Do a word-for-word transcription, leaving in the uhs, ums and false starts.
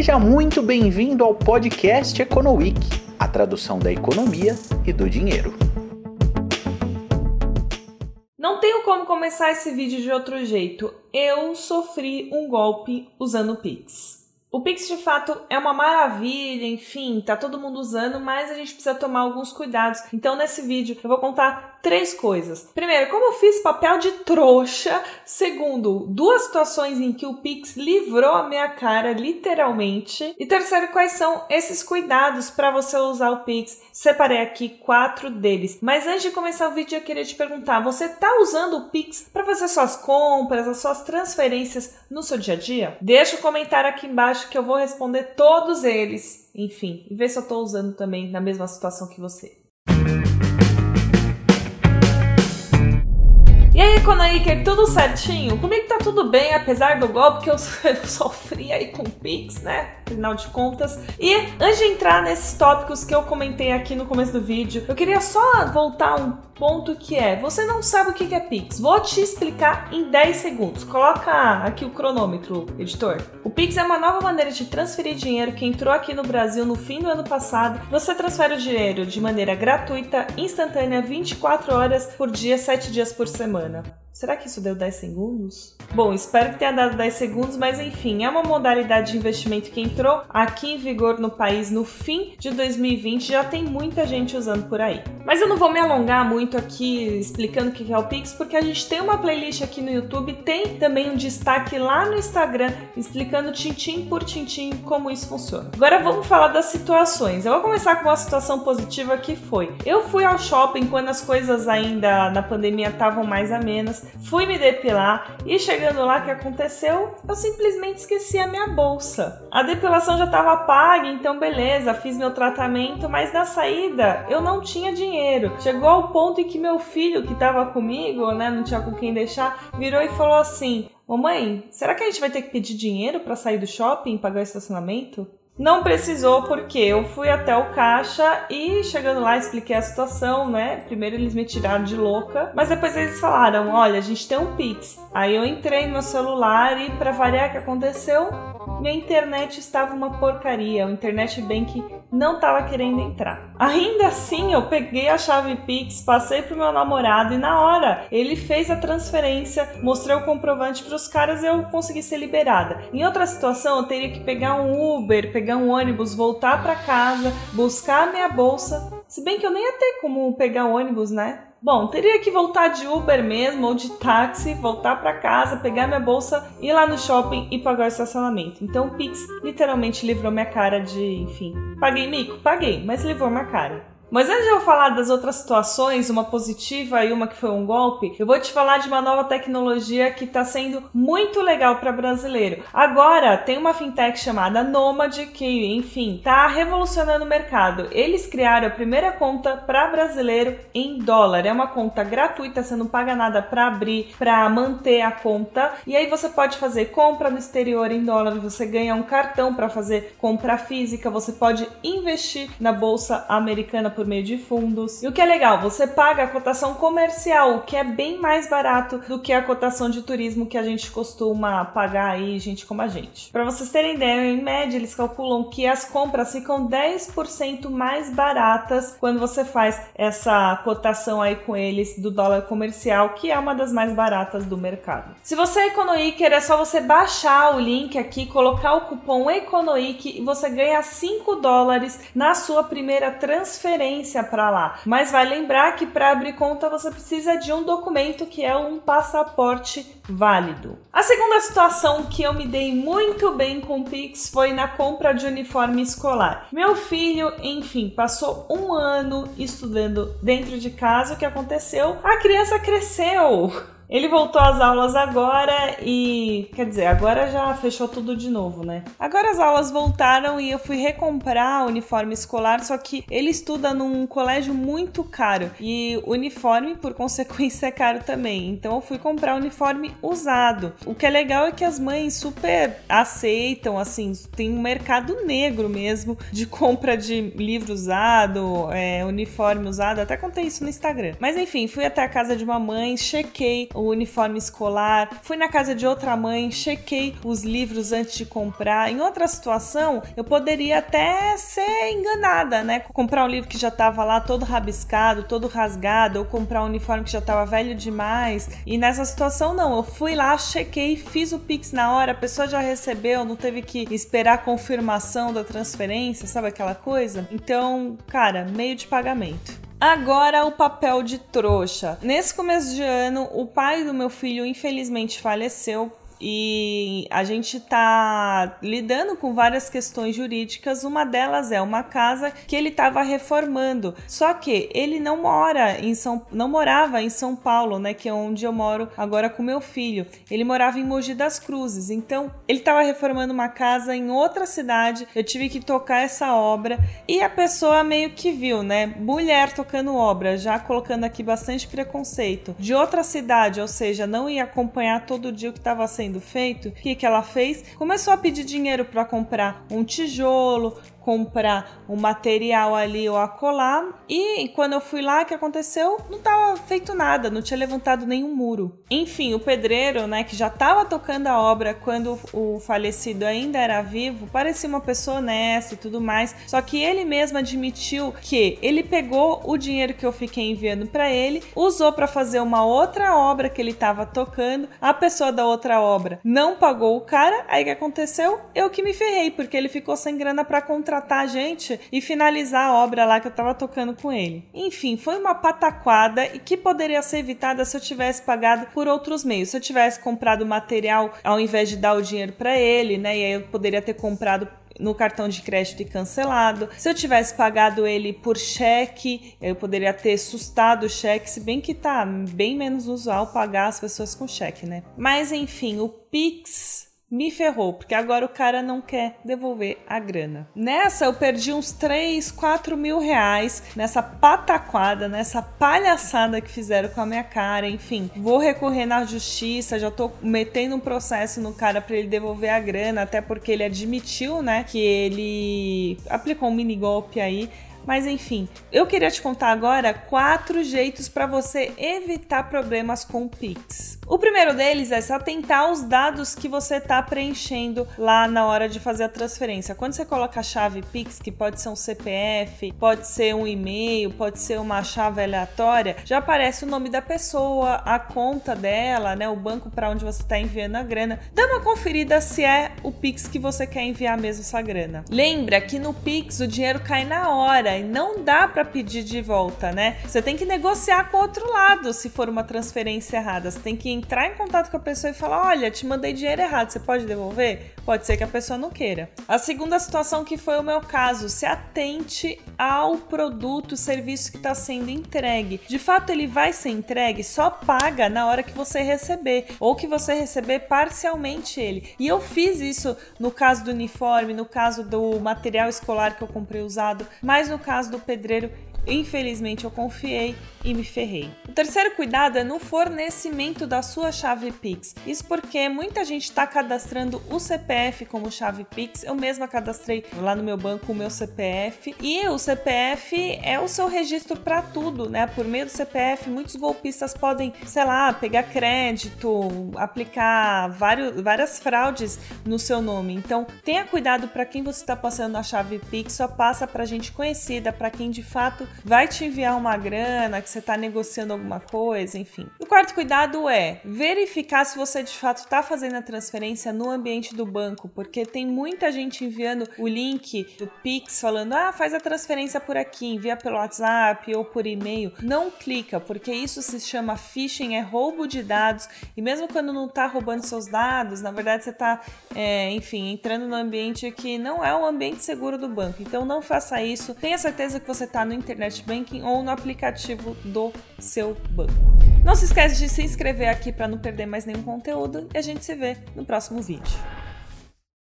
Seja muito bem-vindo ao podcast EconoWeek, a tradução da economia e do dinheiro. Não tenho como começar esse vídeo de outro jeito. Eu sofri um golpe usando o Pix. O Pix, de fato, é uma maravilha, enfim, tá todo mundo usando, mas a gente precisa tomar alguns cuidados. Então, nesse vídeo, eu vou contar três coisas. Primeiro, como eu fiz papel de trouxa. Segundo, duas situações em que o Pix livrou a minha cara, literalmente. E terceiro, quais são esses cuidados para você usar o Pix. Separei aqui quatro deles. Mas antes de começar o vídeo, eu queria te perguntar, você tá usando o Pix para fazer suas compras, as suas transferências no seu dia a dia? Deixa o um comentário aqui embaixo que eu vou responder todos eles, enfim, e ver se eu tô usando também na mesma situação que você. E aí, EconoWeeker, tudo certinho? Comigo tá tudo bem, apesar do golpe que eu, eu sofri aí com o Pix, né? Afinal de contas. E antes de entrar nesses tópicos que eu comentei aqui no começo do vídeo, eu queria só voltar um ponto que é, você não sabe o que é Pix. Vou te explicar em dez segundos. Coloca aqui o cronômetro, editor. O Pix é uma nova maneira de transferir dinheiro que entrou aqui no Brasil no fim do ano passado. Você transfere o dinheiro de maneira gratuita, instantânea, vinte e quatro horas por dia, sete dias por semana. Será que isso deu dez segundos? Bom, espero que tenha dado dez segundos, mas enfim, é uma modalidade de investimento que entrou aqui em vigor no país no fim de dois mil e vinte, já tem muita gente usando por aí. Mas eu não vou me alongar muito aqui explicando o que é o Pix, porque a gente tem uma playlist aqui no YouTube, tem também um destaque lá no Instagram, explicando tintim por tintim como isso funciona. Agora vamos falar das situações. Eu vou começar com uma situação positiva que foi. Eu fui ao shopping quando as coisas ainda na pandemia estavam mais amenas, fui me depilar e chegando lá, o que aconteceu? Eu simplesmente esqueci a minha bolsa. A depilação já estava paga, então beleza, fiz meu tratamento, mas na saída eu não tinha dinheiro. Chegou ao ponto em que meu filho, que estava comigo, né, não tinha com quem deixar, virou e falou assim: mamãe, será que a gente vai ter que pedir dinheiro para sair do shopping e pagar o estacionamento? Não precisou, porque eu fui até o caixa e chegando lá expliquei a situação, né? Primeiro eles me tiraram de louca, mas depois eles falaram, olha, a gente tem um Pix. Aí eu entrei no meu celular e pra variar o que aconteceu, minha internet estava uma porcaria, o internet bank não estava querendo entrar. Ainda assim, eu peguei a chave Pix, passei pro meu namorado e na hora ele fez a transferência, mostrei o comprovante para os caras e eu consegui ser liberada. Em outra situação, eu teria que pegar um Uber, pegar um ônibus, voltar para casa, buscar a minha bolsa, se bem que eu nem ia ter como pegar o ônibus, né? Bom, teria que voltar de Uber mesmo ou de táxi, voltar para casa, pegar minha bolsa, ir lá no shopping e pagar o estacionamento. Então o Pix literalmente livrou minha cara de, enfim, paguei mico? Paguei, mas livrou minha cara. Mas antes de eu falar das outras situações, uma positiva e uma que foi um golpe, eu vou te falar de uma nova tecnologia que está sendo muito legal para brasileiro. Agora, tem uma fintech chamada Nomad que, enfim, está revolucionando o mercado. Eles criaram a primeira conta para brasileiro em dólar. É uma conta gratuita, você não paga nada para abrir, para manter a conta. E aí você pode fazer compra no exterior em dólar, você ganha um cartão para fazer compra física, você pode investir na bolsa americana por por meio de fundos. E o que é legal, você paga a cotação comercial, o que é bem mais barato do que a cotação de turismo que a gente costuma pagar aí, gente como a gente. Para vocês terem ideia, em média eles calculam que as compras ficam dez por cento mais baratas quando você faz essa cotação aí com eles do dólar comercial, que é uma das mais baratas do mercado. Se você é EconoWeeker, é só você baixar o link aqui, colocar o cupom EconoWeek e você ganha cinco dólares na sua primeira transferência para lá. Mas vai lembrar que para abrir conta você precisa de um documento que é um passaporte válido. A segunda situação que eu me dei muito bem com o Pix foi na compra de uniforme escolar. Meu filho, enfim, passou um ano estudando dentro de casa. O que aconteceu? A criança cresceu! Ele voltou às aulas agora e, quer dizer, agora já fechou tudo de novo, né? Agora as aulas voltaram e eu fui recomprar o uniforme escolar, só que ele estuda num colégio muito caro e o uniforme, por consequência, é caro também. Então eu fui comprar uniforme usado. O que é legal é que as mães super aceitam, assim, tem um mercado negro mesmo de compra de livro usado, é, uniforme usado, até contei isso no Instagram. Mas enfim, fui até a casa de uma mãe, chequei o o uniforme escolar, fui na casa de outra mãe, chequei os livros antes de comprar. Em outra situação, eu poderia até ser enganada, né? Comprar um livro que já estava lá todo rabiscado, todo rasgado, ou comprar um uniforme que já estava velho demais. E nessa situação, não. Eu fui lá, chequei, fiz o Pix na hora, a pessoa já recebeu, não teve que esperar a confirmação da transferência, sabe aquela coisa? Então, cara, meio de pagamento. Agora o papel de trouxa. Nesse começo de ano, o pai do meu filho infelizmente faleceu. E a gente tá lidando com várias questões jurídicas. Uma delas é uma casa que ele estava reformando. Só que ele não mora em São, não morava em São Paulo, né? Que é onde eu moro agora com meu filho. Ele morava em Mogi das Cruzes. Então, ele estava reformando uma casa em outra cidade. Eu tive que tocar essa obra e a pessoa meio que viu, né? Mulher tocando obra, já colocando aqui bastante preconceito. De outra cidade, ou seja, não ia acompanhar todo dia o que estava sendo feito. O que que ela fez? Começou a pedir dinheiro para comprar um tijolo, comprar um material ali ou acolá, e quando eu fui lá, o que aconteceu? Não estava feito nada, não tinha levantado nenhum muro. Enfim, o pedreiro, né, que já estava tocando a obra quando o falecido ainda era vivo, parecia uma pessoa honesta e tudo mais, só que ele mesmo admitiu que ele pegou o dinheiro que eu fiquei enviando para ele, usou para fazer uma outra obra que ele estava tocando, a pessoa da outra obra não pagou o cara, aí o que aconteceu? Eu que me ferrei, porque ele ficou sem grana para contratar tratar a gente e finalizar a obra lá que eu tava tocando com ele. Enfim, foi uma pataquada e que poderia ser evitada se eu tivesse pagado por outros meios. Se eu tivesse comprado material ao invés de dar o dinheiro para ele, né? E aí eu poderia ter comprado no cartão de crédito e cancelado. Se eu tivesse pagado ele por cheque, eu poderia ter sustado o cheque, se bem que tá bem menos usual pagar as pessoas com cheque, né? Mas enfim, o Pix me ferrou, porque agora o cara não quer devolver a grana. Nessa eu perdi uns três, quatro mil reais nessa pataquada, nessa palhaçada que fizeram com a minha cara. Enfim, vou recorrer na justiça, já tô metendo um processo no cara para ele devolver a grana, até porque ele admitiu, né, que ele aplicou um mini golpe aí. Mas enfim, eu queria te contar agora quatro jeitos para você evitar problemas com o Pix. O primeiro deles é se atentar aos dados que você está preenchendo lá na hora de fazer a transferência. Quando você coloca a chave Pix, que pode ser um C P F, pode ser um e-mail, pode ser uma chave aleatória, já aparece o nome da pessoa, a conta dela, né, o banco para onde você está enviando a grana. Dá uma conferida se é o Pix que você quer enviar mesmo essa grana. Lembra que no Pix o dinheiro cai na hora e não dá para pedir de volta, né? Você tem que negociar com o outro lado se for uma transferência errada. Você tem que entrar em contato com a pessoa e falar: olha, te mandei dinheiro errado, você pode devolver? Pode ser que a pessoa não queira. A segunda situação, que foi o meu caso, se atente ao produto, serviço que está sendo entregue. De fato, ele vai ser entregue, só paga na hora que você receber, ou que você receber parcialmente ele. E eu fiz isso no caso do uniforme, no caso do material escolar que eu comprei usado, mas no caso do pedreiro, infelizmente eu confiei e me ferrei. O terceiro cuidado é no fornecimento da sua chave Pix. Isso porque muita gente está cadastrando o C P F como chave Pix. Eu mesma cadastrei lá no meu banco o meu C P F. E o C P F é o seu registro para tudo, né? Por meio do C P F, muitos golpistas podem, sei lá, pegar crédito, aplicar vários, várias fraudes no seu nome. Então, tenha cuidado para quem você está passando a chave Pix. Só passa para gente conhecida, para quem de fato vai te enviar uma grana, que você está negociando alguma coisa, enfim. O quarto cuidado é verificar se você de fato está fazendo a transferência no ambiente do banco, porque tem muita gente enviando o link do Pix falando: ah, faz a transferência por aqui, envia pelo WhatsApp ou por e-mail. Não clica, porque isso se chama phishing, é roubo de dados, e mesmo quando não está roubando seus dados, na verdade você está, é, enfim, entrando no ambiente que não é um ambiente seguro do banco. Então não faça isso, tenha certeza que você está no internet banking ou no aplicativo do seu banco. Não se esquece de se inscrever aqui para não perder mais nenhum conteúdo e a gente se vê no próximo vídeo.